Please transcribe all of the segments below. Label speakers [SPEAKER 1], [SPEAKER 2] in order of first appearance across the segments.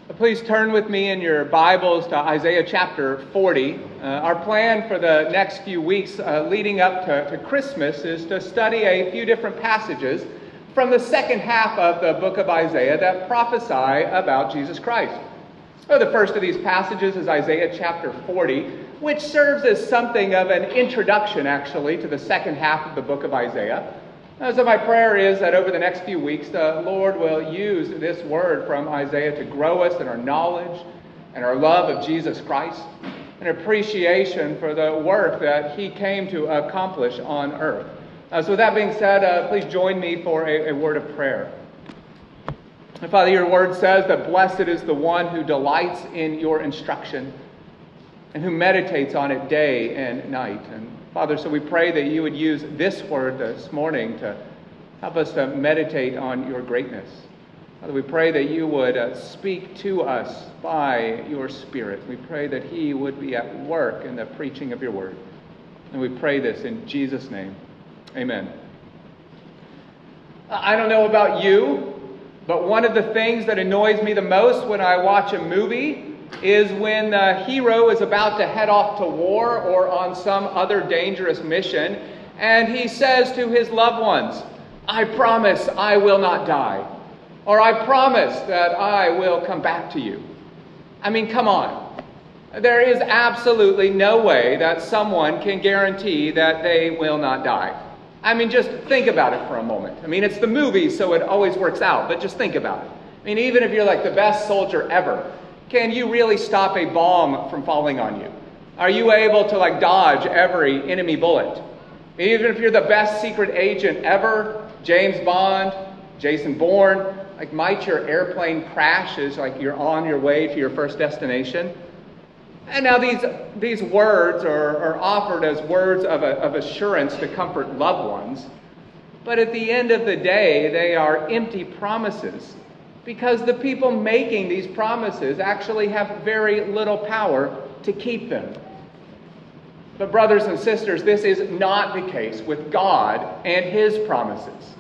[SPEAKER 1] Please turn with me in your Bibles to Isaiah chapter 40. Our plan for the next few weeks leading up to Christmas is to study a few different passages from the second half of the book of Isaiah that prophesy about Jesus Christ. So the first of these passages is Isaiah chapter 40, which serves as something of an introduction, actually, to the second half of the book of Isaiah. So my prayer is that over the next few weeks, the Lord will use this word from Isaiah to grow us in our knowledge and our love of Jesus Christ, an appreciation for the work that he came to accomplish on earth. So with that being said, please join me for a word of prayer. Father, your word says that blessed is the one who delights in your instruction and who meditates on it day and night. And Father, so we pray that you would use this word this morning to help us to meditate on your greatness. Father, we pray that you would speak to us by your Spirit. We pray that he would be at work in the preaching of your word. And we pray this in Jesus' name. Amen. I don't know about you, but one of the things that annoys me the most when I watch a movie is when the hero is about to head off to war or on some other dangerous mission, and he says to his loved ones, "I promise I will not die," or "I promise that I will come back to you." I mean, come on. There is absolutely no way that someone can guarantee that they will not die. I mean, just think about it for a moment. I mean, it's the movie, so it always works out, but just think about it. I mean, even if you're like the best soldier ever, can you really stop a bomb from falling on you? Are you able to dodge every enemy bullet? Even if you're the best secret agent ever, James Bond, Jason Bourne, might your airplane crash as you're on your way to your first destination? And now these words are offered as words of assurance to comfort loved ones. But at the end of the day, they are empty promises, because the people making these promises actually have very little power to keep them. But brothers and sisters, this is not the case with God and his promises.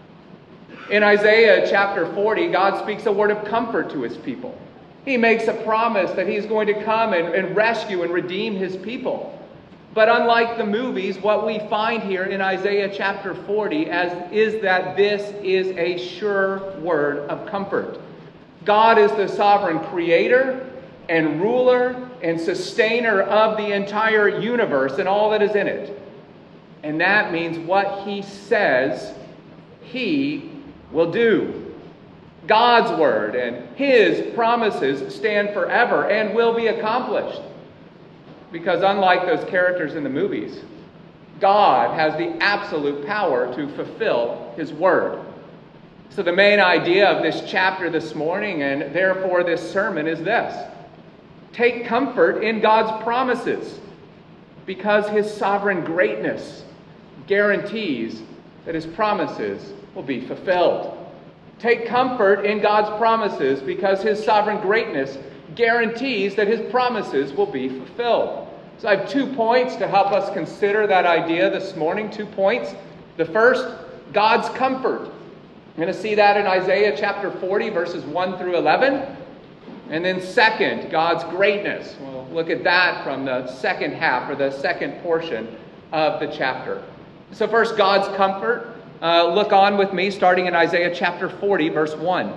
[SPEAKER 1] In Isaiah chapter 40, God speaks a word of comfort to his people. He makes a promise that he's going to come and rescue and redeem his people. But unlike the movies, what we find here in Isaiah chapter 40 is that this is a sure word of comfort. God is the sovereign creator and ruler and sustainer of the entire universe and all that is in it. And that means what he says, he will do. God's word and his promises stand forever and will be accomplished. Because unlike those characters in the movies, God has the absolute power to fulfill his word. So the main idea of this chapter this morning, and therefore this sermon, is this: take comfort in God's promises, because his sovereign greatness guarantees that his promises will be fulfilled. Take comfort in God's promises, because his sovereign greatness guarantees that his promises will be fulfilled. So I have 2 points to help us consider that idea this morning. 2 points. The first, God's comfort. We're going to see that in Isaiah chapter 40, verses 1 through 11. And then second, God's greatness. We'll look at that from the second half, or the second portion of the chapter. So first, God's comfort. Look on with me, starting in Isaiah chapter 40, verse 1.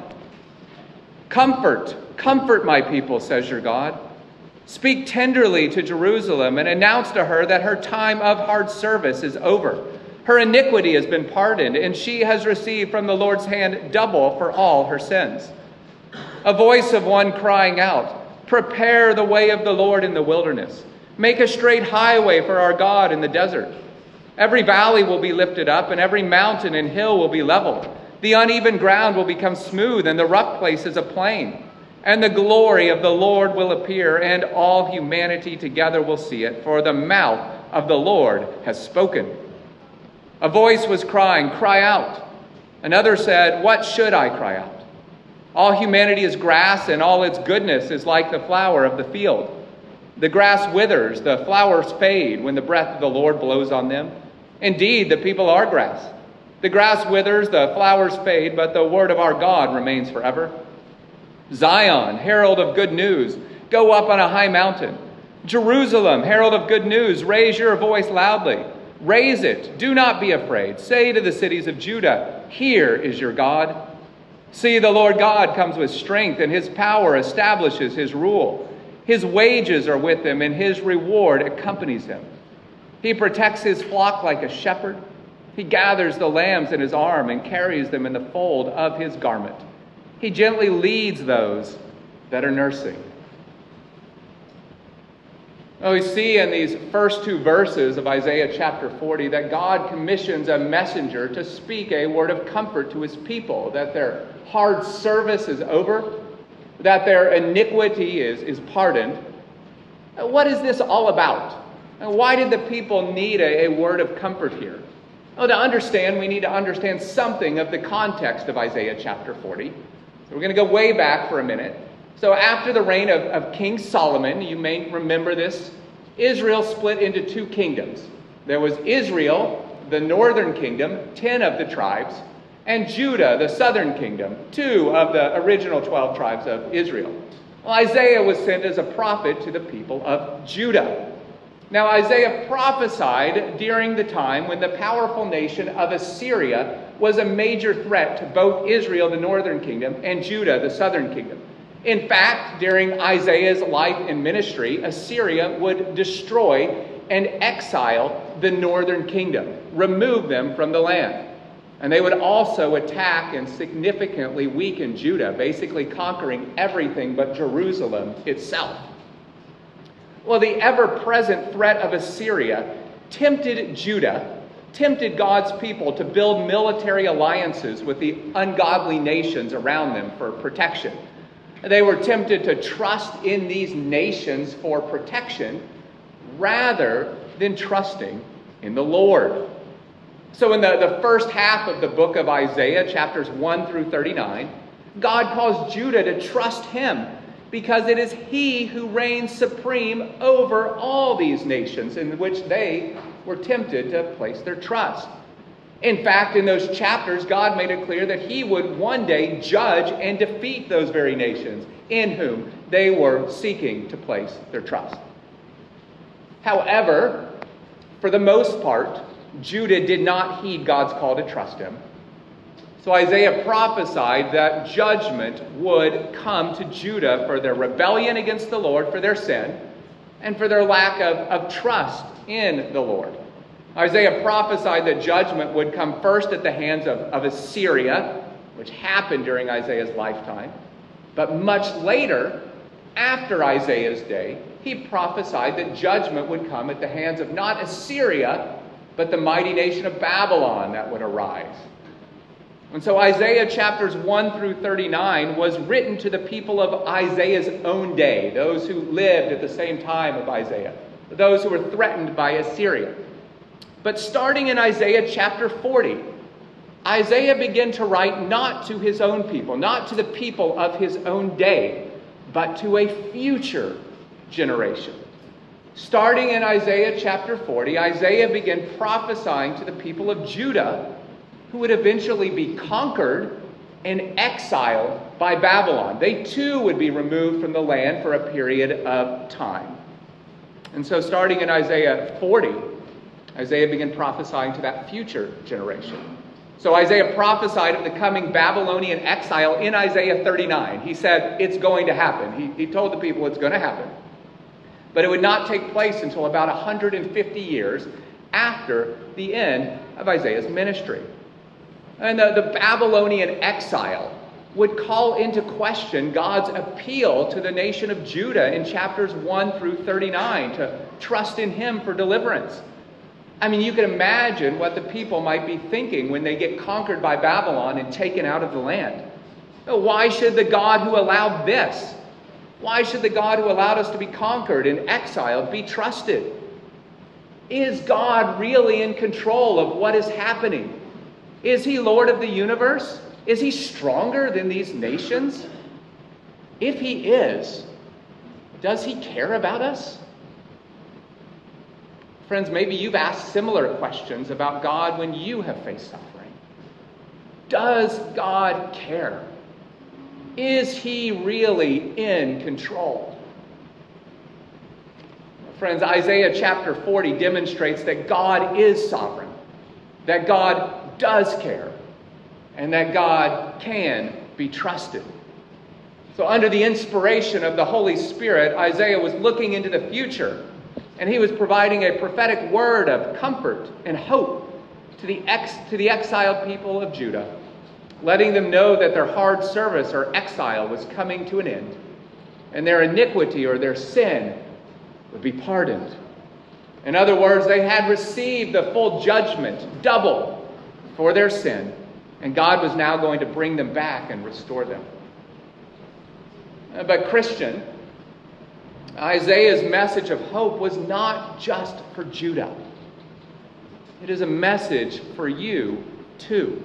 [SPEAKER 1] Comfort, comfort my people, says your God. Speak tenderly to Jerusalem and announce to her that her time of hard service is over. Her iniquity has been pardoned, and she has received from the Lord's hand double for all her sins. A voice of one crying out, prepare the way of the Lord in the wilderness. Make a straight highway for our God in the desert. Every valley will be lifted up, and every mountain and hill will be leveled. The uneven ground will become smooth, and the rough places a plain. And the glory of the Lord will appear, and all humanity together will see it, for the mouth of the Lord has spoken. A voice was crying, cry out. Another said, what should I cry out? All humanity is grass, and all its goodness is like the flower of the field. The grass withers, the flowers fade when the breath of the Lord blows on them. Indeed, the people are grass. The grass withers, the flowers fade, but the word of our God remains forever. Zion, herald of good news, go up on a high mountain. Jerusalem, herald of good news, raise your voice loudly. Raise it, do not be afraid. Say to the cities of Judah, here is your God. See, the Lord God comes with strength, and his power establishes his rule. His wages are with him, and his reward accompanies him. He protects his flock like a shepherd. He gathers the lambs in his arm and carries them in the fold of his garment. He gently leads those that are nursing. Now we see in these first two verses of Isaiah chapter 40 that God commissions a messenger to speak a word of comfort to his people, that their hard service is over, that their iniquity is pardoned. What is this all about? And why did the people need a word of comfort here? Well, to understand, we need to understand something of the context of Isaiah chapter 40. So we're going to go way back for a minute. So after the reign of King Solomon, you may remember this, Israel split into two kingdoms. There was Israel, the northern kingdom, 10 of the tribes, and Judah, the southern kingdom, 2 of the original 12 tribes of Israel. Well, Isaiah was sent as a prophet to the people of Judah. Now, Isaiah prophesied during the time when the powerful nation of Assyria was a major threat to both Israel, the northern kingdom, and Judah, the southern kingdom. In fact, during Isaiah's life and ministry, Assyria would destroy and exile the northern kingdom, remove them from the land. And they would also attack and significantly weaken Judah, basically conquering everything but Jerusalem itself. Well, the ever-present threat of Assyria tempted Judah, tempted God's people to build military alliances with the ungodly nations around them for protection. They were tempted to trust in these nations for protection rather than trusting in the Lord. So in the first half of the book of Isaiah, chapters 1 through 39, God calls Judah to trust him because it is he who reigns supreme over all these nations in which they were tempted to place their trust. In fact, in those chapters, God made it clear that he would one day judge and defeat those very nations in whom they were seeking to place their trust. However, for the most part, Judah did not heed God's call to trust him. So Isaiah prophesied that judgment would come to Judah for their rebellion against the Lord, for their sin, and for their lack of trust in the Lord. Isaiah prophesied that judgment would come first at the hands of Assyria, which happened during Isaiah's lifetime. But much later, after Isaiah's day, he prophesied that judgment would come at the hands of not Assyria, but the mighty nation of Babylon that would arise. And so Isaiah chapters 1 through 39 was written to the people of Isaiah's own day, those who lived at the same time of Isaiah, those who were threatened by Assyria. But starting in Isaiah chapter 40, Isaiah began to write not to his own people, not to the people of his own day, but to a future generation. Starting in Isaiah chapter 40, Isaiah began prophesying to the people of Judah who would eventually be conquered and exiled by Babylon. They too would be removed from the land for a period of time. And so starting in Isaiah 40, Isaiah began prophesying to that future generation. So Isaiah prophesied of the coming Babylonian exile in Isaiah 39. He said it's going to happen. He told the people it's going to happen. But it would not take place until about 150 years after the end of Isaiah's ministry. And the Babylonian exile would call into question God's appeal to the nation of Judah in chapters 1 through 39 to trust in him for deliverance. I mean, you can imagine what the people might be thinking when they get conquered by Babylon and taken out of the land. Why should the God who allowed this? Why should the God who allowed us to be conquered and exiled be trusted? Is God really in control of what is happening? Is he Lord of the universe? Is he stronger than these nations? If he is, does he care about us? Friends, maybe you've asked similar questions about God when you have faced suffering. Does God care? Is he really in control? Friends, Isaiah chapter 40 demonstrates that God is sovereign, that God does care, and that God can be trusted. So under the inspiration of the Holy Spirit, Isaiah was looking into the future, and he was providing a prophetic word of comfort and hope to the exiled people of Judah, letting them know that their hard service or exile was coming to an end, and their iniquity or their sin would be pardoned. In other words, they had received the full judgment, double, for their sin, and God was now going to bring them back and restore them. But Christian, Isaiah's message of hope was not just for Judah. It is a message for you too.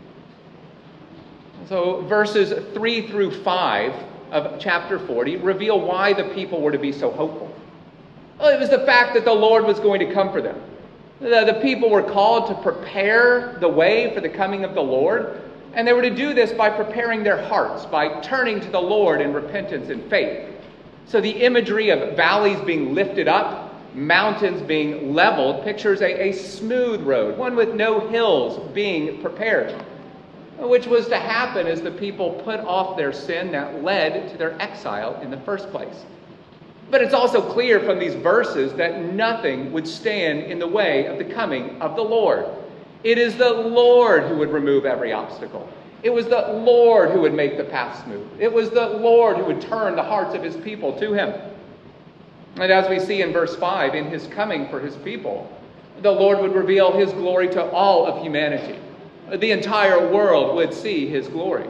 [SPEAKER 1] So verses 3 through 5 of chapter 40 reveal why the people were to be so hopeful. Well, it was the fact that the Lord was going to come for them. The people were called to prepare the way for the coming of the Lord, and they were to do this by preparing their hearts, by turning to the Lord in repentance and faith. So the imagery of valleys being lifted up, mountains being leveled, pictures a smooth road, one with no hills being prepared, which was to happen as the people put off their sin that led to their exile in the first place. But it's also clear from these verses that nothing would stand in the way of the coming of the Lord. It is the Lord who would remove every obstacle. It was the Lord who would make the path smooth. It was the Lord who would turn the hearts of his people to him. And as we see in verse 5, in his coming for his people, the Lord would reveal his glory to all of humanity. The entire world would see his glory.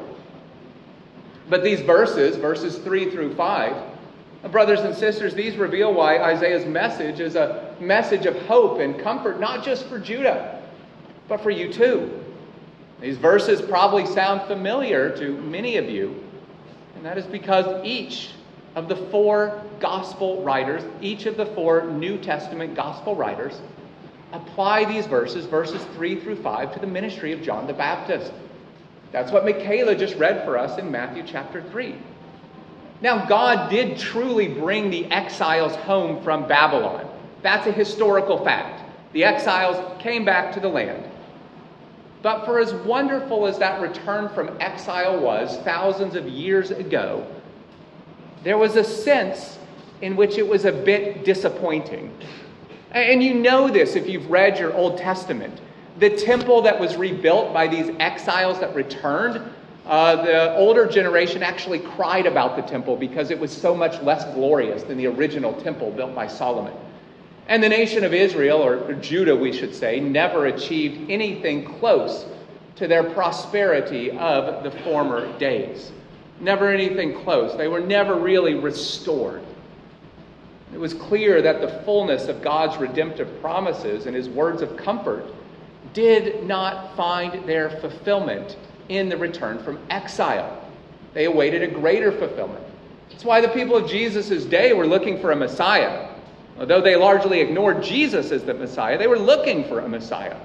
[SPEAKER 1] But these verses 3 through 5, brothers and sisters, these reveal why Isaiah's message is a message of hope and comfort, not just for Judah, but for you too. These verses probably sound familiar to many of you, and that is because each of the four gospel writers, each of the four New Testament gospel writers, apply these verses 3 through 5, to the ministry of John the Baptist. That's what Michaela just read for us in Matthew chapter 3. Now, God did truly bring the exiles home from Babylon. That's a historical fact. The exiles came back to the land. But for as wonderful as that return from exile was thousands of years ago, there was a sense in which it was a bit disappointing. And you know this if you've read your Old Testament. The temple that was rebuilt by these exiles that returned, the older generation actually cried about the temple because it was so much less glorious than the original temple built by Solomon. And the nation of Israel, or Judah we should say, never achieved anything close to their prosperity of the former days. Never anything close. They were never really restored. It was clear that the fullness of God's redemptive promises and his words of comfort did not find their fulfillment in the return from exile. They awaited a greater fulfillment. That's why the people of Jesus' day were looking for a Messiah. Although they largely ignored Jesus as the Messiah, they were looking for a Messiah.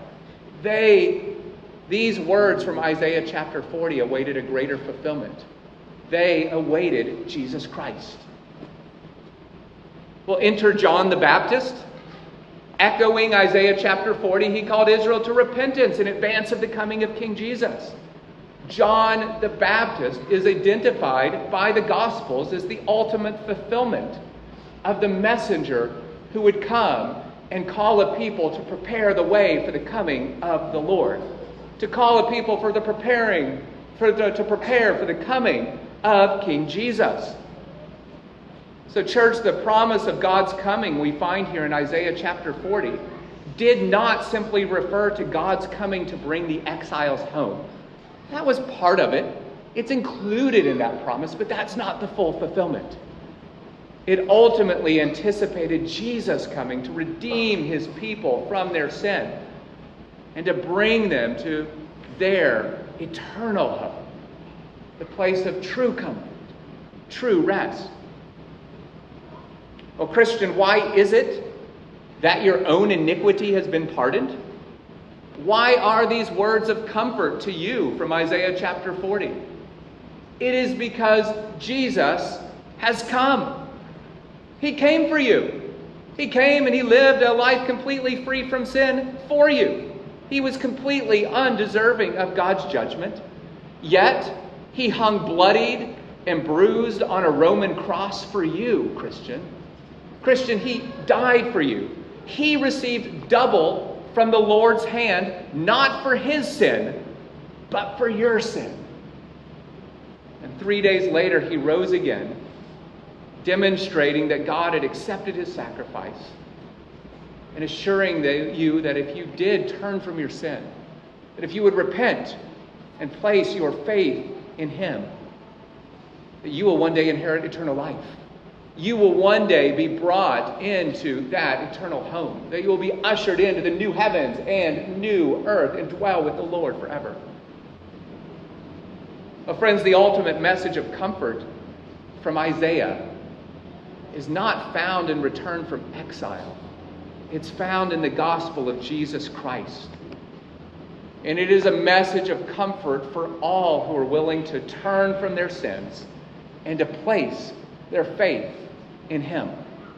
[SPEAKER 1] These words from Isaiah chapter 40 awaited a greater fulfillment. They awaited Jesus Christ. Well, enter John the Baptist. Echoing Isaiah chapter 40, he called Israel to repentance in advance of the coming of King Jesus. John the Baptist is identified by the Gospels as the ultimate fulfillment of the messenger who would come and call a people to prepare the way for the coming of the Lord. To call a people to prepare for the coming of King Jesus. So church, the promise of God's coming we find here in Isaiah chapter 40 did not simply refer to God's coming to bring the exiles home. That was part of it. It's included in that promise, but that's not the full fulfillment. It ultimately anticipated Jesus coming to redeem his people from their sin and to bring them to their eternal hope, the place of true comfort, true rest. Well, Christian, why is it that your own iniquity has been pardoned? Why are these words of comfort to you from Isaiah chapter 40? It is because Jesus has come. He came for you. He came and he lived a life completely free from sin for you. He was completely undeserving of God's judgment. Yet, he hung bloodied and bruised on a Roman cross for you, Christian. Christian, he died for you. He received double from the Lord's hand, not for his sin, but for your sin. And 3 days later, he rose again, demonstrating that God had accepted his sacrifice and assuring you that if you did turn from your sin, that if you would repent and place your faith in him, that you will one day inherit eternal life. You will one day be brought into that eternal home, that you will be ushered into the new heavens and new earth and dwell with the Lord forever. Well, friends, the ultimate message of comfort from Isaiah is not found in return from exile. It's found in the gospel of Jesus Christ. And it is a message of comfort for all who are willing to turn from their sins and to place their faith in him.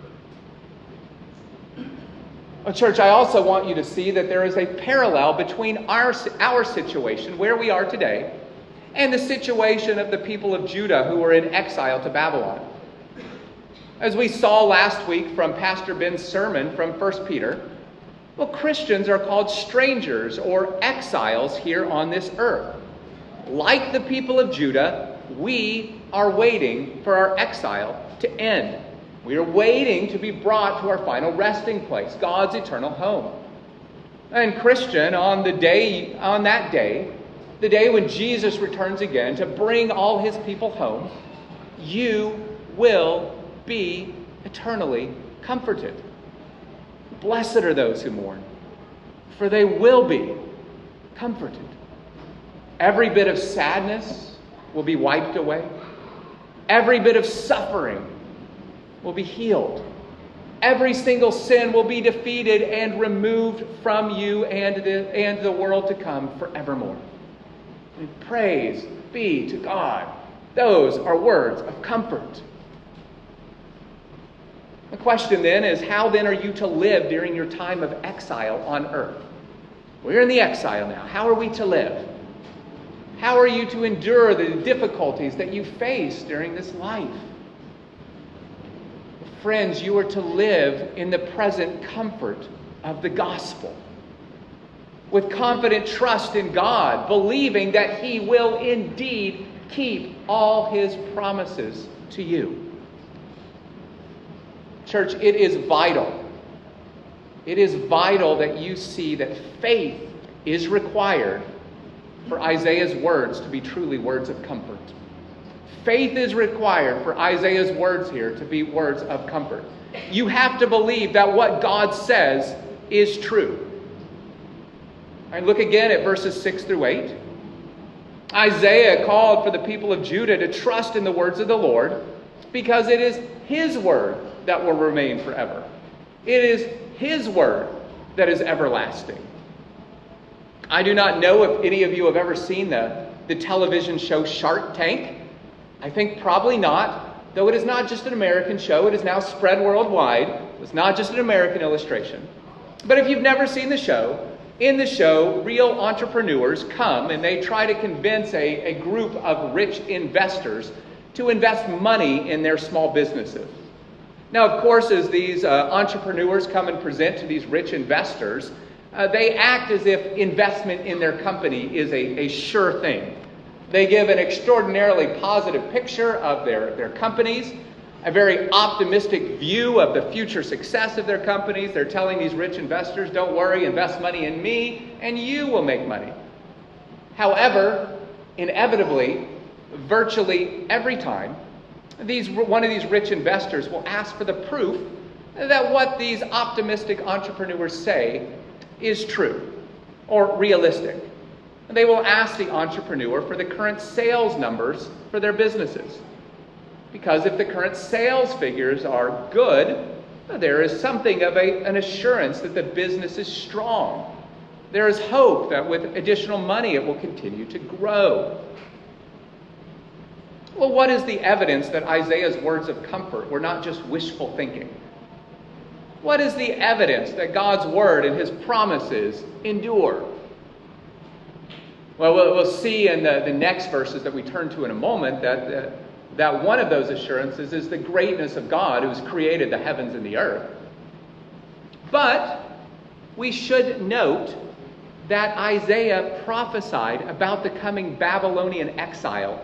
[SPEAKER 1] Well, church, I also want you to see that there is a parallel between our situation, where we are today, and the situation of the people of Judah who were in exile to Babylon. As we saw last week from Pastor Ben's sermon from 1 Peter, well, Christians are called strangers or exiles here on this earth. Like the people of Judah, we are waiting for our exile to end. We are waiting to be brought to our final resting place, God's eternal home. And Christian, on that day, the day when Jesus returns again to bring all his people home, you will be eternally comforted. Blessed are those who mourn, for they will be comforted. Every bit of sadness will be wiped away. Every bit of suffering will be healed. Every single sin will be defeated and removed from you and the world to come forevermore. And praise be to God. Those are words of comfort. The question then is, how then are you to live during your time of exile on earth? We're in the exile now. How are we to live? How are you to endure the difficulties that you face during this life? Friends, you are to live in the present comfort of the gospel, with confident trust in God, believing that he will indeed keep all his promises to you. Church, it is vital. It is vital that you see that faith is required for Isaiah's words to be truly words of comfort. Faith is required for Isaiah's words here to be words of comfort. You have to believe that what God says is true. All right, look again at verses 6 through 8. Isaiah called for the people of Judah to trust in the words of the Lord because it is his word that will remain forever. It is his word that is everlasting. I do not know if any of you have ever seen the television show Shark Tank. I think probably not, though it is not just an American show. It is now spread worldwide. It's not just an American illustration. But if you've never seen the show, in the show, real entrepreneurs come and they try to convince a group of rich investors to invest money in their small businesses. Now, of course, as these entrepreneurs come and present to these rich investors, they act as if investment in their company is a sure thing. They give an extraordinarily positive picture of their companies, a very optimistic view of the future success of their companies. They're telling these rich investors, don't worry, invest money in me, and you will make money. However, inevitably, virtually every time, one of these rich investors will ask for the proof that what these optimistic entrepreneurs say is true or realistic. And they will ask the entrepreneur for the current sales numbers for their businesses. Because if the current sales figures are good, there is something of an assurance that the business is strong. There is hope that with additional money it will continue to grow. Well, what is the evidence that Isaiah's words of comfort were not just wishful thinking? What is the evidence that God's word and his promises endure? Well, we'll see in the next verses that we turn to in a moment that one of those assurances is the greatness of God who's created the heavens and the earth. But we should note that Isaiah prophesied about the coming Babylonian exile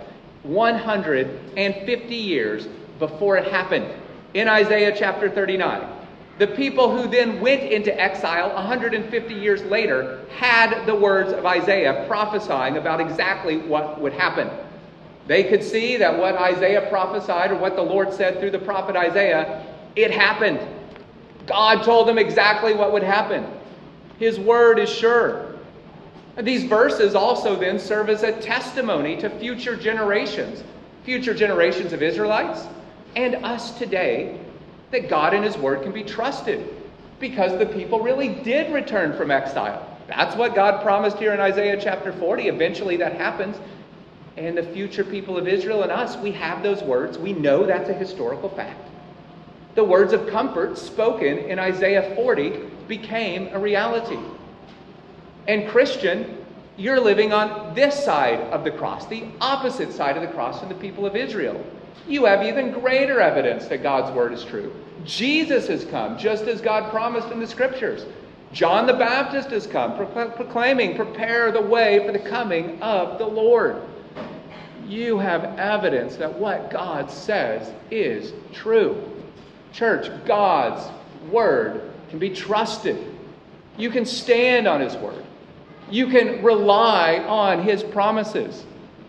[SPEAKER 1] 150 years before it happened in Isaiah chapter 39. The people who then went into exile 150 years later had the words of Isaiah prophesying about exactly what would happen. They could see that what Isaiah prophesied, or what the Lord said through the prophet Isaiah, it happened. God told them exactly what would happen. His word is sure. And these verses also then serve as a testimony to future generations of Israelites and us today, that God and his word can be trusted because the people really did return from exile. That's what God promised here in Isaiah chapter 40. Eventually that happens. And the future people of Israel and us, we have those words. We know that's a historical fact. The words of comfort spoken in Isaiah 40 became a reality. And Christian, you're living on this side of the cross, the opposite side of the cross from the people of Israel. You have even greater evidence that God's word is true. Jesus has come, just as God promised in the scriptures. John the Baptist has come, proclaiming, prepare the way for the coming of the Lord. You have evidence that what God says is true. Church, God's word can be trusted. You can stand on his word. You can rely on his promises.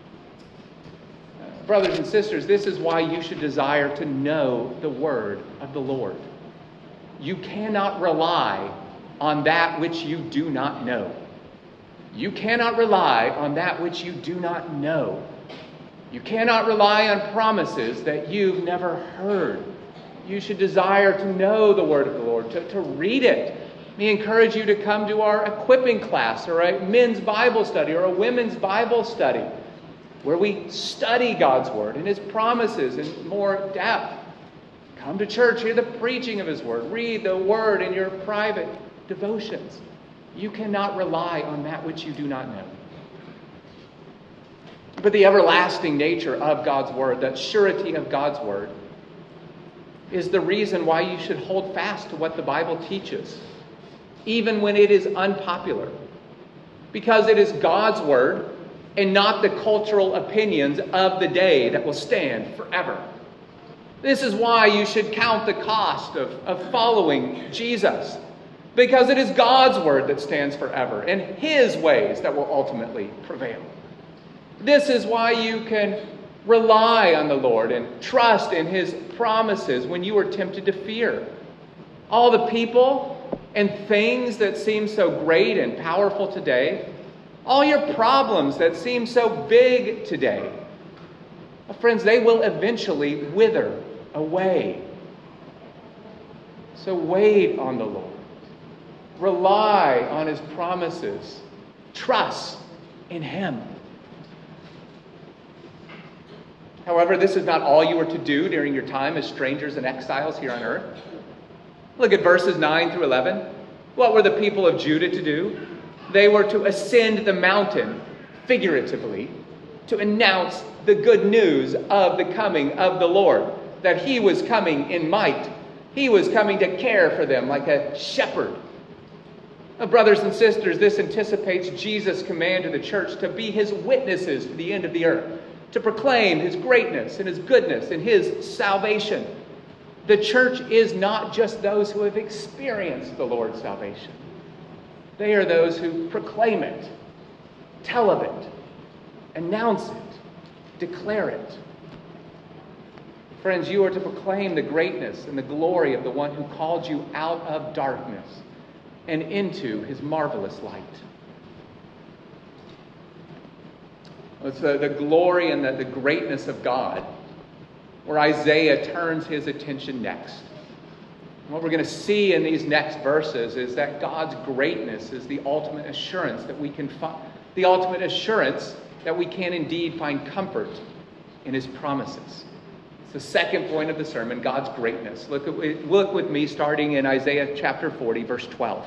[SPEAKER 1] Brothers and sisters, this is why you should desire to know the word of the Lord. You cannot rely on that which you do not know. You cannot rely on that which you do not know. You cannot rely on promises that you've never heard. You should desire to know the word of the Lord, to read it. We encourage you to come to our equipping class, or a men's Bible study, or a women's Bible study, where we study God's word and his promises in more depth. Come to church, hear the preaching of his word, read the word in your private devotions. You cannot rely on that which you do not know. But the everlasting nature of God's word, that surety of God's word, is the reason why you should hold fast to what the Bible teaches, even when it is unpopular. Because it is God's word and not the cultural opinions of the day that will stand forever. This is why you should count the cost of following Jesus. Because it is God's word that stands forever, and his ways that will ultimately prevail. This is why you can rely on the Lord and trust in his promises when you are tempted to fear. All the people and things that seem so great and powerful today, all your problems that seem so big today, friends, they will eventually wither away. So wait on the Lord. Rely on his promises. Trust in him. However, this is not all you are to do during your time as strangers and exiles here on earth. Look at verses 9 through 11. What were the people of Judah to do? They were to ascend the mountain, figuratively, to announce the good news of the coming of the Lord, that he was coming in might. He was coming to care for them like a shepherd. Brothers and sisters, this anticipates Jesus' command to the church to be his witnesses to the end of the earth, to proclaim his greatness and his goodness and his salvation. The church is not just those who have experienced the Lord's salvation. They are those who proclaim it, tell of it, announce it, declare it. Friends, you are to proclaim the greatness and the glory of the one who called you out of darkness and into his marvelous light. It's the glory and the greatness of God where Isaiah turns his attention next. And what we're going to see in these next verses is that God's greatness is the ultimate assurance that we can indeed find comfort in his promises. It's the second point of the sermon, God's greatness. Look with me starting in Isaiah chapter 40, verse 12.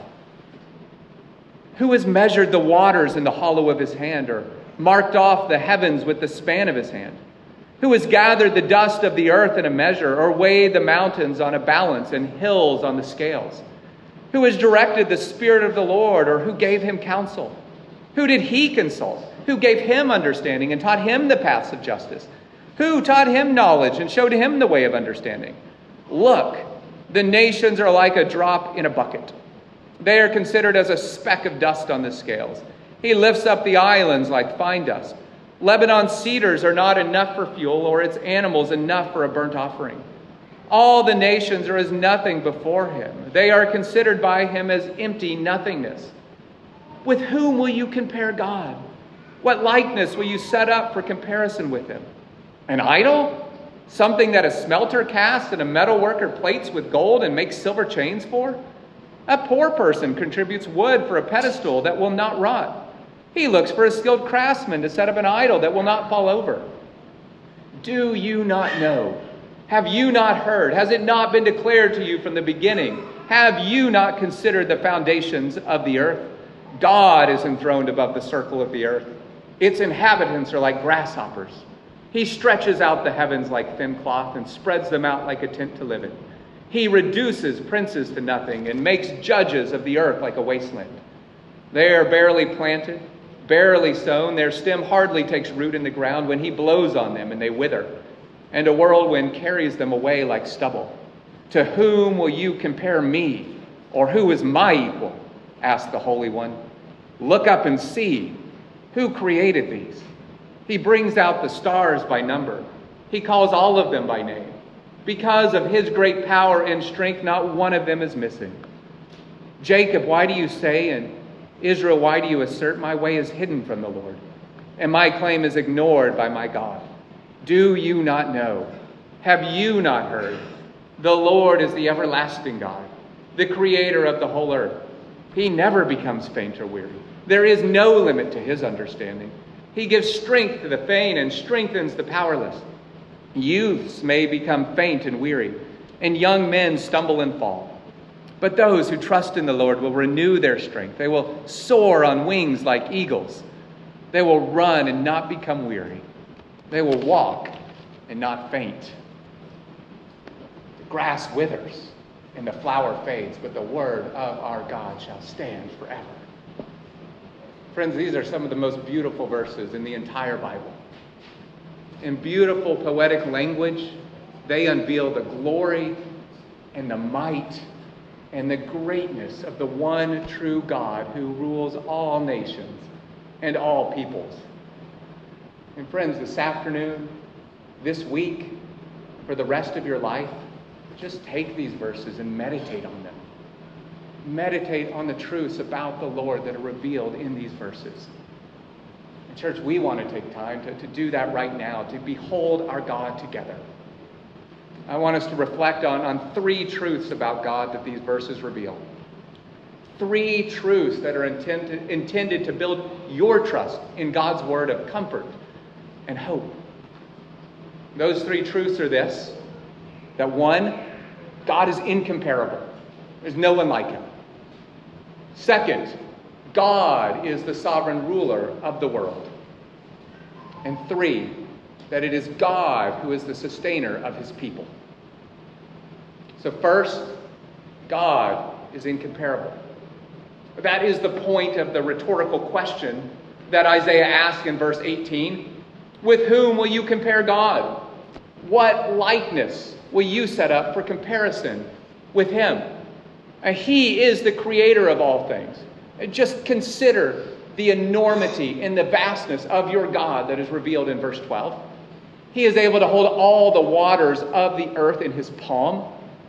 [SPEAKER 1] Who has measured the waters in the hollow of his hand, or marked off the heavens with the span of his hand? Who has gathered the dust of the earth in a measure, or weighed the mountains on a balance and hills on the scales? Who has directed the Spirit of the Lord, or who gave him counsel? Who did he consult? Who gave him understanding and taught him the paths of justice? Who taught him knowledge and showed him the way of understanding? Look, the nations are like a drop in a bucket. They are considered as a speck of dust on the scales. He lifts up the islands like fine dust. Lebanon's cedars are not enough for fuel, or its animals enough for a burnt offering. All the nations are as nothing before him. They are considered by him as empty nothingness. With whom will you compare God? What likeness will you set up for comparison with him? An idol? Something that a smelter casts and a metal worker plates with gold and makes silver chains for? A poor person contributes wood for a pedestal that will not rot. He looks for a skilled craftsman to set up an idol that will not fall over. Do you not know? Have you not heard? Has it not been declared to you from the beginning? Have you not considered the foundations of the earth? God is enthroned above the circle of the earth. Its inhabitants are like grasshoppers. He stretches out the heavens like thin cloth and spreads them out like a tent to live in. He reduces princes to nothing and makes judges of the earth like a wasteland. They are barely planted, barely sown. Their stem hardly takes root in the ground when he blows on them and they wither. And a whirlwind carries them away like stubble. To whom will you compare me? Or who is my equal? Asked the Holy One. Look up and see. Who created these? He brings out the stars by number. He calls all of them by name. Because of his great power and strength, not one of them is missing. Jacob, why do you say, and Israel, why do you assert, my way is hidden from the Lord, and my claim is ignored by my God? Do you not know? Have you not heard? The Lord is the everlasting God, the creator of the whole earth. He never becomes faint or weary. There is no limit to his understanding. He gives strength to the faint and strengthens the powerless. Youths may become faint and weary, and young men stumble and fall. But those who trust in the Lord will renew their strength. They will soar on wings like eagles. They will run and not become weary. They will walk and not faint. The grass withers and the flower fades, but the word of our God shall stand forever. Friends, these are some of the most beautiful verses in the entire Bible. In beautiful poetic language, they unveil the glory and the might and the greatness of the one true God who rules all nations and all peoples. And friends, this afternoon, this week, for the rest of your life, just take these verses and meditate on them. Meditate on the truths about the Lord that are revealed in these verses. And church, we want to take time to do that right now, to behold our God together. I want us to reflect on three truths about God that these verses reveal. Three truths that are intended to build your trust in God's word of comfort and hope. Those three truths are this: that one, God is incomparable. There's no one like him. Second, God is the sovereign ruler of the world. And three, that it is God who is the sustainer of his people. So first, God is incomparable. That is the point of the rhetorical question that Isaiah asks in verse 18. With whom will you compare God? What likeness will you set up for comparison with him? He is the creator of all things. Just consider the enormity and the vastness of your God that is revealed in verse 12. He is able to hold all the waters of the earth in his palm.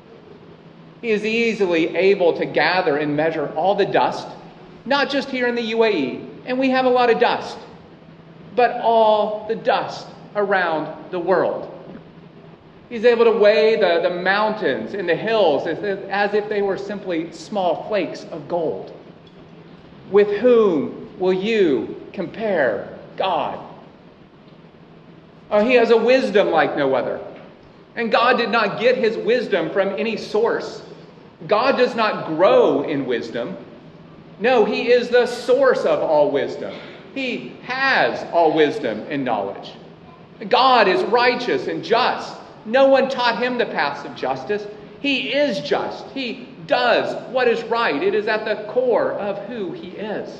[SPEAKER 1] He is easily able to gather and measure all the dust, not just here in the UAE, and we have a lot of dust, but all the dust around the world. He's able to weigh the mountains and the hills as if they were simply small flakes of gold. With whom will you compare God? He has a wisdom like no other. And God did not get his wisdom from any source. God does not grow in wisdom. No, he is the source of all wisdom. He has all wisdom and knowledge. God is righteous and just. No one taught him the paths of justice. He is just. He does what is right. It is at the core of who he is.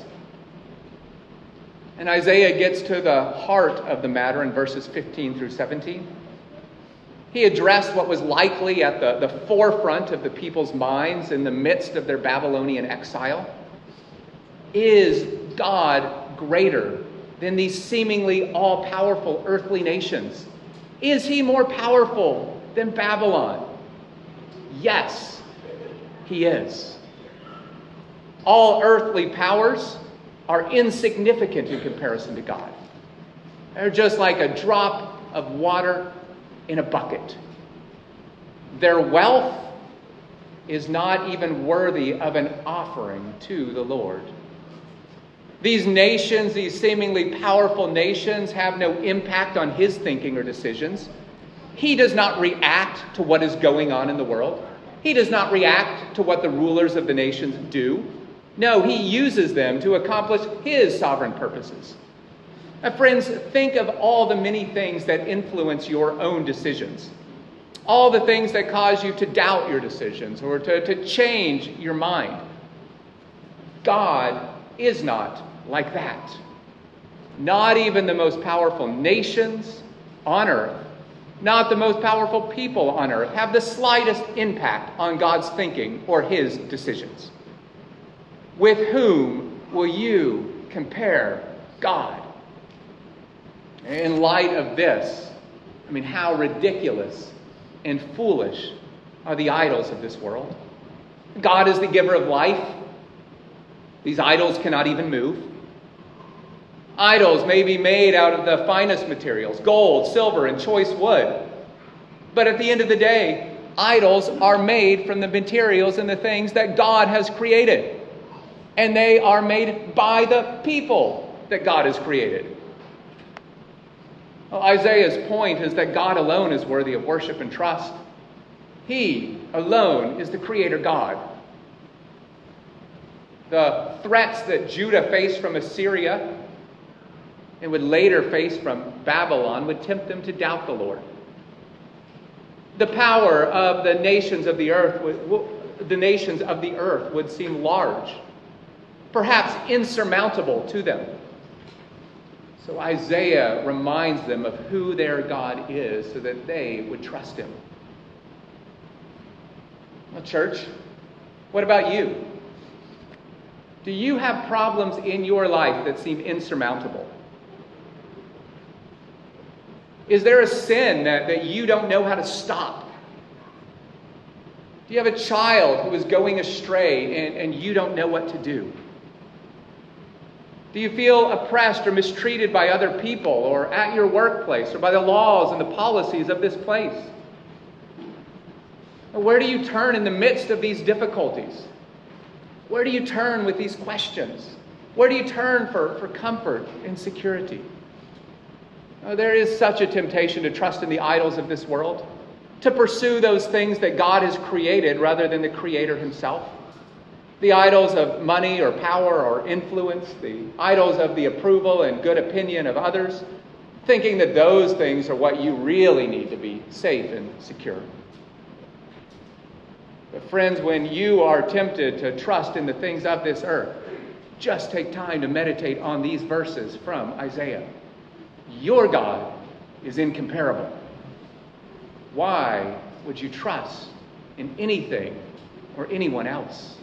[SPEAKER 1] And Isaiah gets to the heart of the matter in verses 15 through 17. He addressed what was likely at the forefront of the people's minds in the midst of their Babylonian exile. Is God greater than these seemingly all-powerful earthly nations? Is he more powerful than Babylon? Yes, he is. All earthly powers are insignificant in comparison to God. They're just like a drop of water in a bucket. Their wealth is not even worthy of an offering to the Lord. These nations, these seemingly powerful nations, have no impact on his thinking or decisions. He does not react to what is going on in the world. He does not react to what the rulers of the nations do. No, he uses them to accomplish his sovereign purposes. Friends, think of all the many things that influence your own decisions. All the things that cause you to doubt your decisions or to change your mind. God is not like that. Not even the most powerful nations on earth, not the most powerful people on earth, have the slightest impact on God's thinking or his decisions. With whom will you compare God? In light of this, how ridiculous and foolish are the idols of this world. God is the giver of life. These idols cannot even move. Idols may be made out of the finest materials, gold, silver, and choice wood. But at the end of the day, idols are made from the materials and the things that God has created. And they are made by the people that God has created. Well, Isaiah's point is that God alone is worthy of worship and trust. He alone is the creator God. The threats that Judah faced from Assyria and would later face from Babylon would tempt them to doubt the Lord. The power of the nations of the earth would seem large, perhaps insurmountable to them. So Isaiah reminds them of who their God is so that they would trust him. Well, church, what about you? Do you have problems in your life that seem insurmountable? Is there a sin that you don't know how to stop? Do you have a child who is going astray and you don't know what to do? Do you feel oppressed or mistreated by other people or at your workplace or by the laws and the policies of this place? Where do you turn in the midst of these difficulties? Where do you turn with these questions? Where do you turn for comfort and security? There is such a temptation to trust in the idols of this world, to pursue those things that God has created rather than the Creator himself. The idols of money or power or influence, the idols of the approval and good opinion of others, thinking that those things are what you really need to be safe and secure. But friends, when you are tempted to trust in the things of this earth, just take time to meditate on these verses from Isaiah. Your God is incomparable. Why would you trust in anything or anyone else?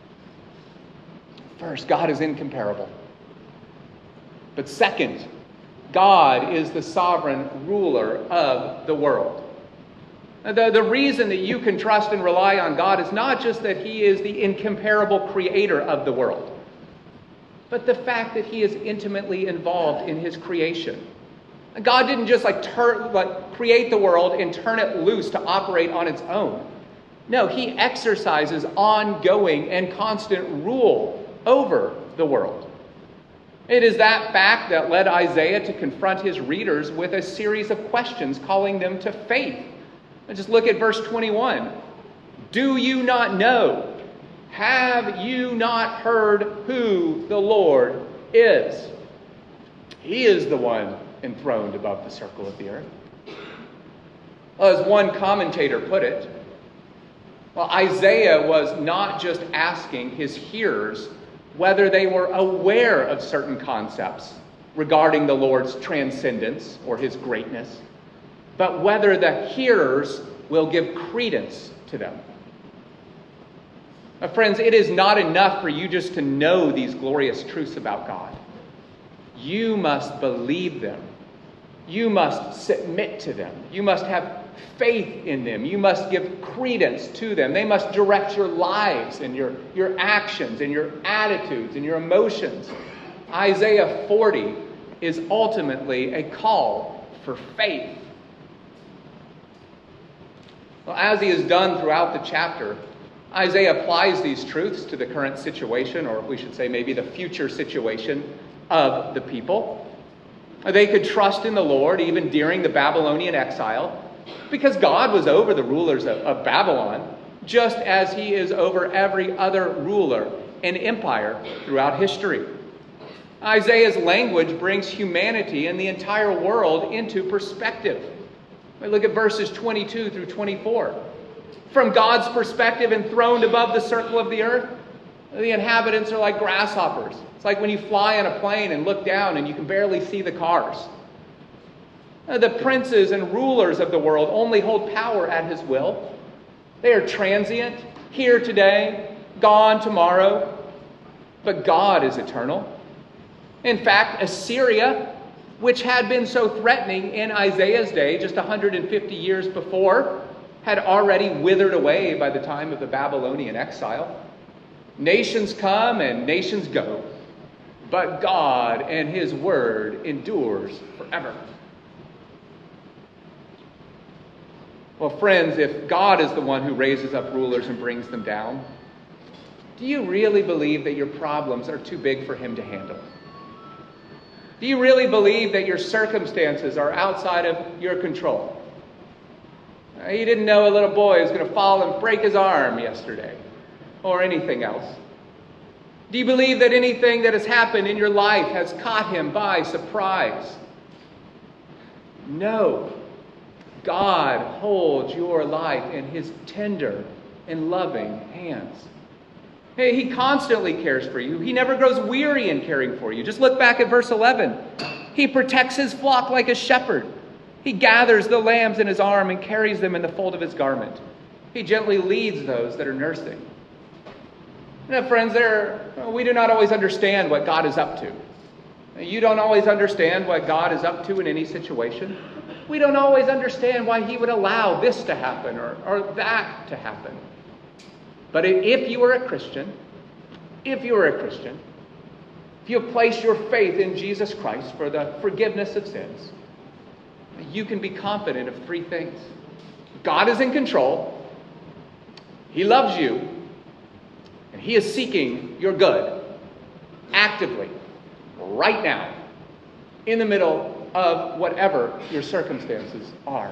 [SPEAKER 1] First, God is incomparable. But second, God is the sovereign ruler of the world. The reason that you can trust and rely on God is not just that he is the incomparable creator of the world, but the fact that he is intimately involved in his creation. God didn't just create the world and turn it loose to operate on its own. No, he exercises ongoing and constant rule over the world. It is that fact that led Isaiah to confront his readers with a series of questions, calling them to faith. Just look at verse 21. Do you not know? Have you not heard who the Lord is? He is the one enthroned above the circle of the earth. As one commentator put it, Isaiah was not just asking his hearers whether they were aware of certain concepts regarding the Lord's transcendence or his greatness, but whether the hearers will give credence to them. Friends, it is not enough for you just to know these glorious truths about God. You must believe them. You must submit to them. You must have faith in them. You must give credence to them. They must direct your lives and your actions and your attitudes and your emotions. Isaiah 40 is ultimately a call for faith. Well, as he has done throughout the chapter, Isaiah applies these truths to the current situation, or we should say maybe the future situation of the people. They could trust in the Lord even during the Babylonian exile, because God was over the rulers of Babylon, just as he is over every other ruler and empire throughout history. Isaiah's language brings humanity and the entire world into perspective. Look at verses 22 through 24. From God's perspective, enthroned above the circle of the earth, the inhabitants are like grasshoppers. It's like when you fly on a plane and look down and you can barely see the cars. The princes and rulers of the world only hold power at his will. They are transient, here today, gone tomorrow. But God is eternal. In fact, Assyria, which had been so threatening in Isaiah's day, just 150 years before, had already withered away by the time of the Babylonian exile. Nations come and nations go, but God and his word endures forever. Well, friends, if God is the one who raises up rulers and brings them down, do you really believe that your problems are too big for him to handle? Do you really believe that your circumstances are outside of your control? You didn't know a little boy was going to fall and break his arm yesterday, or anything else. Do you believe that anything that has happened in your life has caught him by surprise? No. God holds your life in his tender and loving hands. Hey, he constantly cares for you. He never grows weary in caring for you. Just look back at verse 11. He protects his flock like a shepherd. He gathers the lambs in his arm and carries them in the fold of his garment. He gently leads those that are nursing. Now, friends, we do not always understand what God is up to. You don't always understand what God is up to in any situation. We don't always understand why he would allow this to happen or that to happen. But if you are a Christian, if you have placed your faith in Jesus Christ for the forgiveness of sins, you can be confident of three things. God is in control. He loves you. And he is seeking your good actively, right now, in the middle of whatever your circumstances are.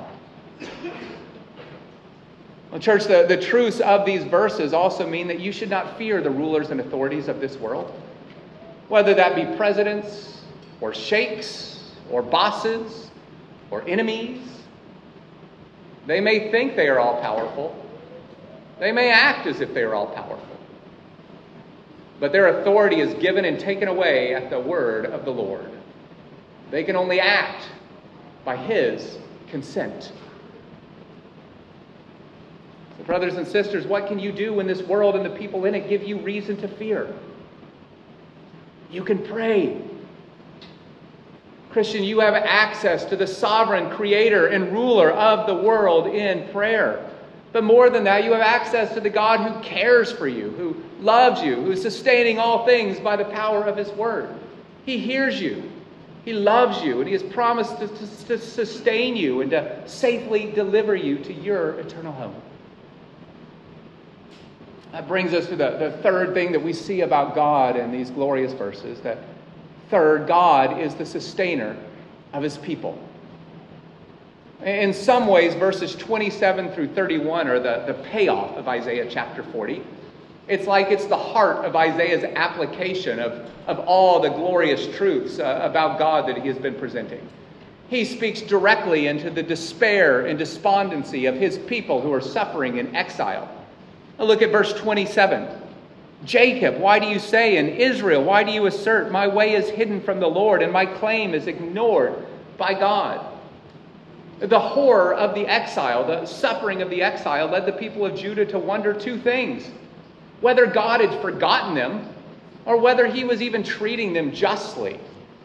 [SPEAKER 1] Well, church, the truths of these verses also mean that you should not fear the rulers and authorities of this world, whether that be presidents or sheikhs or bosses or enemies. They may think they are all powerful. They may act as if they are all powerful. But their authority is given and taken away at the word of the Lord. They can only act by his consent. So, brothers and sisters, what can you do when this world and the people in it give you reason to fear? You can pray. Christian, you have access to the sovereign creator and ruler of the world in prayer. But more than that, you have access to the God who cares for you, who loves you, who is sustaining all things by the power of his word. He hears you. He loves you, and he has promised to sustain you and to safely deliver you to your eternal home. That brings us to the third thing that we see about God in these glorious verses, that Third, God is the sustainer of his people. In some ways, verses 27 through 31 are the payoff of Isaiah chapter 40. It's like it's the heart of Isaiah's application of all the glorious truths about God that he has been presenting. He speaks directly into the despair and despondency of his people who are suffering in exile. Now look at verse 27. Jacob, why do you say, and Israel, why do you assert, my way is hidden from the Lord, and my claim is ignored by God? The horror of the exile, the suffering of the exile, led the people of Judah to wonder two things: whether God had forgotten them, or whether he was even treating them justly.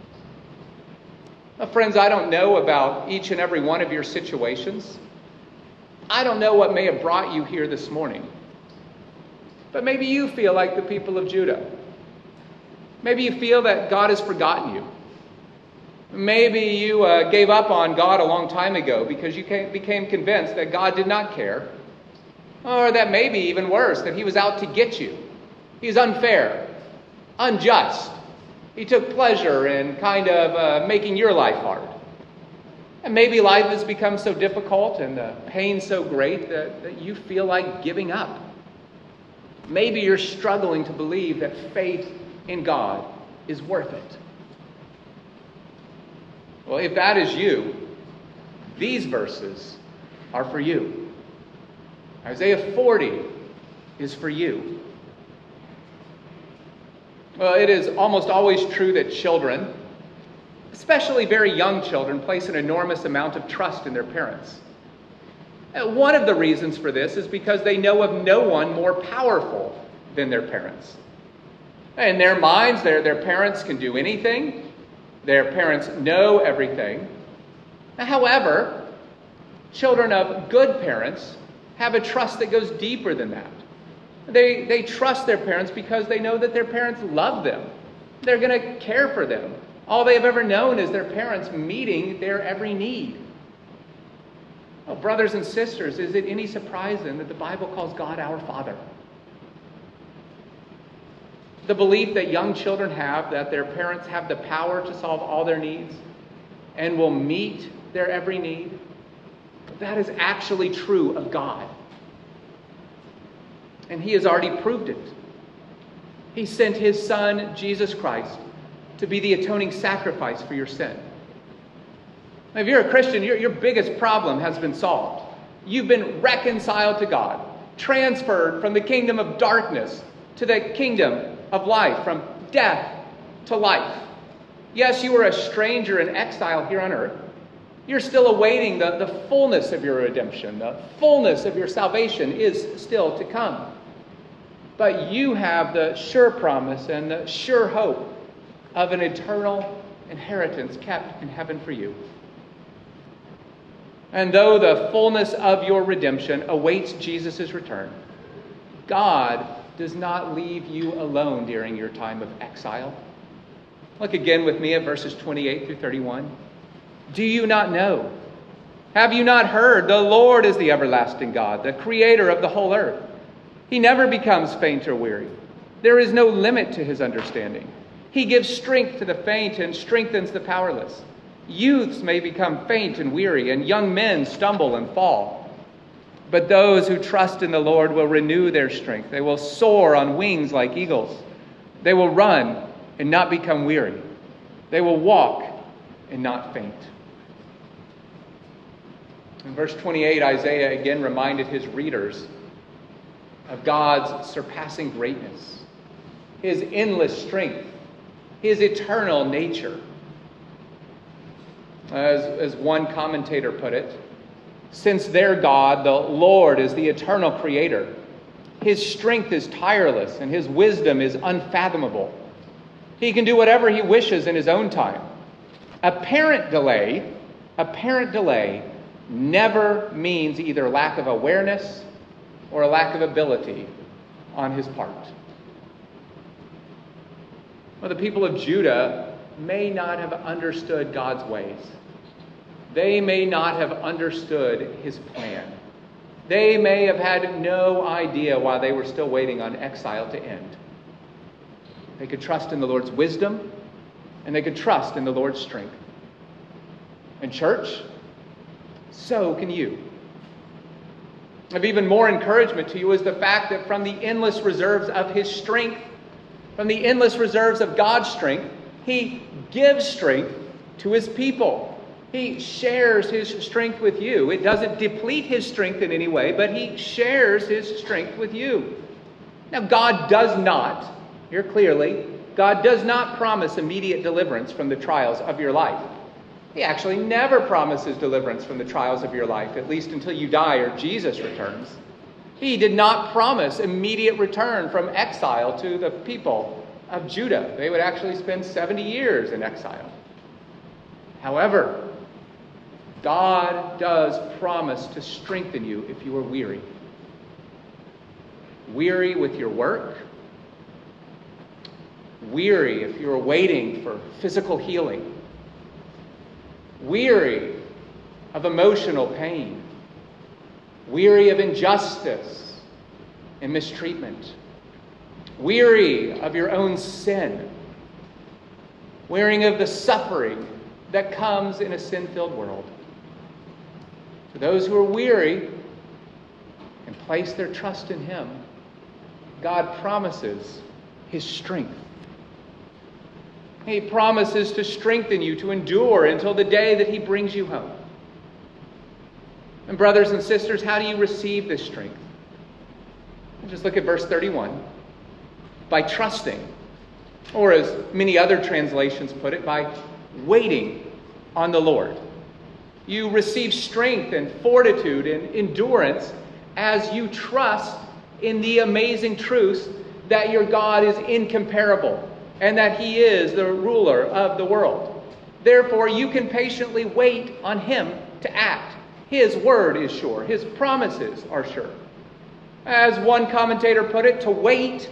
[SPEAKER 1] Now, friends, I don't know about each and every one of your situations. I don't know what may have brought you here this morning. But maybe you feel like the people of Judah. Maybe you feel that God has forgotten you. Maybe you gave up on God a long time ago because you became convinced that God did not care. Or that maybe even worse, that he was out to get you. He's unfair, unjust. He took pleasure in kind of making your life hard. And maybe life has become so difficult and the pain so great that you feel like giving up. Maybe you're struggling to believe that faith in God is worth it. Well, if that is you, these verses are for you. Isaiah 40 is for you. Well, it is almost always true that children, especially very young children, place an enormous amount of trust in their parents. One of the reasons for this is because they know of no one more powerful than their parents. In their minds, their parents can do anything. Their parents know everything. However, children of good parents have a trust that goes deeper than that. They trust their parents because they know that their parents love them. They're going to care for them. All they have ever known is their parents meeting their every need. Oh, brothers and sisters, is it any surprise then that the Bible calls God our Father? The belief that young children have that their parents have the power to solve all their needs and will meet their every need, that is actually true of God. And he has already proved it. He sent his Son, Jesus Christ, to be the atoning sacrifice for your sin. If you're a Christian, your biggest problem has been solved. You've been reconciled to God, transferred from the kingdom of darkness to the kingdom of life, from death to life. Yes, you were a stranger in exile here on earth. You're still awaiting the fullness of your redemption. The fullness of your salvation is still to come. But you have the sure promise and the sure hope of an eternal inheritance kept in heaven for you. And though the fullness of your redemption awaits Jesus' return, God does not leave you alone during your time of exile. Look again with me at verses 28 through 31. Do you not know? Have you not heard? The Lord is the everlasting God, the creator of the whole earth. He never becomes faint or weary. There is no limit to his understanding. He gives strength to the faint and strengthens the powerless. Youths may become faint and weary, and young men stumble and fall. But those who trust in the Lord will renew their strength. They will soar on wings like eagles. They will run and not become weary. They will walk and not faint. In verse 28, Isaiah again reminded his readers of God's surpassing greatness, his endless strength, his eternal nature. As one commentator put it, since their God, the Lord, is the eternal creator, his strength is tireless and his wisdom is unfathomable. He can do whatever he wishes in his own time. Apparent delay never means either lack of awareness or a lack of ability on his part. Well, the people of Judah may not have understood God's ways. They may not have understood his plan. They may have had no idea why they were still waiting on exile to end. They could trust in the Lord's wisdom and they could trust in the Lord's strength. And church, so can you. Of even more encouragement to you is the fact that from the endless reserves of His strength, from the endless reserves of God's strength, He gives strength to His people. He shares His strength with you. It doesn't deplete His strength in any way, but He shares His strength with you. Now, God does not, here clearly, God does not promise immediate deliverance from the trials of your life. He actually never promises deliverance from the trials of your life, at least until you die or Jesus returns. He did not promise immediate return from exile to the people of Judah. They would actually spend 70 years in exile. However, God does promise to strengthen you if you are weary. Weary with your work. Weary if you are waiting for physical healing. Weary of emotional pain. Weary of injustice and mistreatment. Weary of your own sin. Weary of the suffering that comes in a sin-filled world. To those who are weary and place their trust in Him, God promises His strength. He promises to strengthen you, to endure until the day that He brings you home. And brothers and sisters, how do you receive this strength? Just look at verse 31. By trusting, or as many other translations put it, by waiting on the Lord. You receive strength and fortitude and endurance as you trust in the amazing truth that your God is incomparable and that He is the ruler of the world. Therefore, you can patiently wait on Him to act. His word is sure. His promises are sure. As one commentator put it, to wait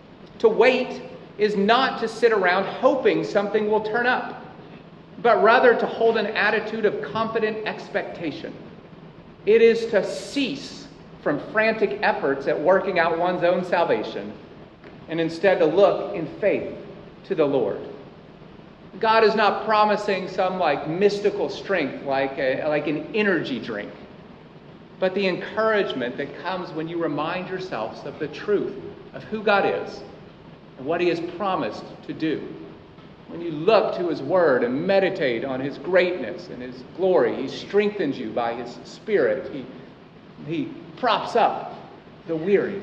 [SPEAKER 1] is not to sit around hoping something will turn up, but rather to hold an attitude of confident expectation. It is to cease from frantic efforts at working out one's own salvation and instead to look in faith to the Lord. God is not promising some mystical strength like an energy drink, but the encouragement that comes when you remind yourselves of the truth of who God is and what He has promised to do. When you look to His word and meditate on His greatness and His glory, He strengthens you by His Spirit. He props up the weary.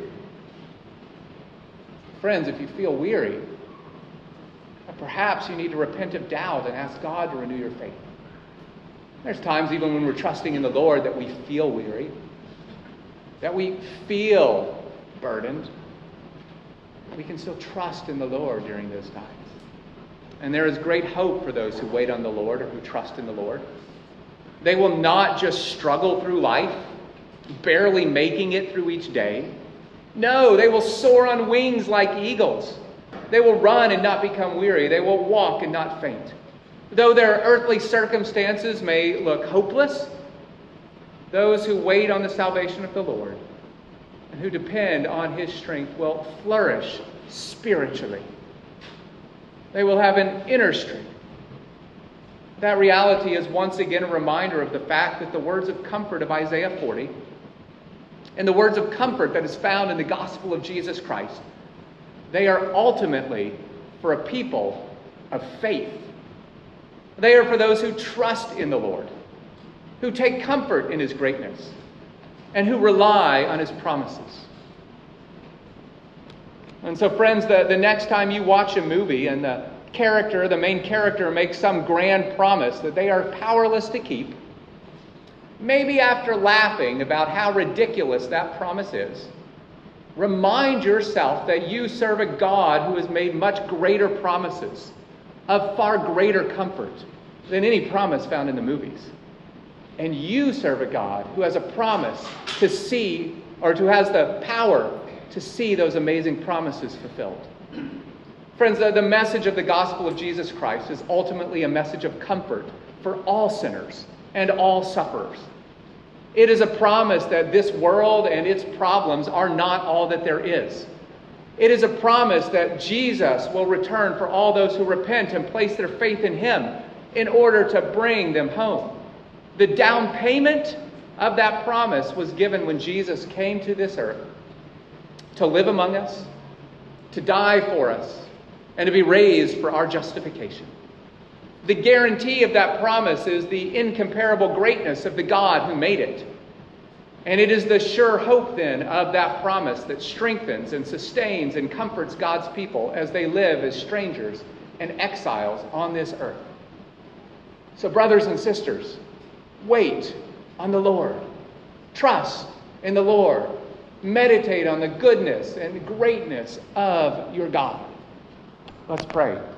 [SPEAKER 1] Friends, if you feel weary, perhaps you need to repent of doubt and ask God to renew your faith. There's times even when we're trusting in the Lord that we feel weary, that we feel burdened. We can still trust in the Lord during those times. And there is great hope for those who wait on the Lord or who trust in the Lord. They will not just struggle through life, barely making it through each day. No, they will soar on wings like eagles. They will run and not become weary. They will walk and not faint. Though their earthly circumstances may look hopeless, those who wait on the salvation of the Lord and who depend on His strength will flourish spiritually. They will have an inner strength. That reality is once again a reminder of the fact that the words of comfort of Isaiah 40 and the words of comfort that is found in the gospel of Jesus Christ, they are ultimately for a people of faith. They are for those who trust in the Lord, who take comfort in His greatness, and who rely on His promises. And so, friends, the next time you watch a movie and the main character makes some grand promise that they are powerless to keep, maybe after laughing about how ridiculous that promise is, remind yourself that you serve a God who has made much greater promises of far greater comfort than any promise found in the movies. And you serve a God who has a promise to see, or who has the power to see those amazing promises fulfilled. Friends, the message of the gospel of Jesus Christ is ultimately a message of comfort for all sinners and all sufferers. It is a promise that this world and its problems are not all that there is. It is a promise that Jesus will return for all those who repent and place their faith in him in order to bring them home. The down payment of that promise was given when Jesus came to this earth to live among us, to die for us, and to be raised for our justification. The guarantee of that promise is the incomparable greatness of the God who made it. And it is the sure hope then of that promise that strengthens and sustains and comforts God's people as they live as strangers and exiles on this earth. So brothers and sisters, wait on the Lord. Trust in the Lord. Meditate on the goodness and greatness of your God. Let's pray.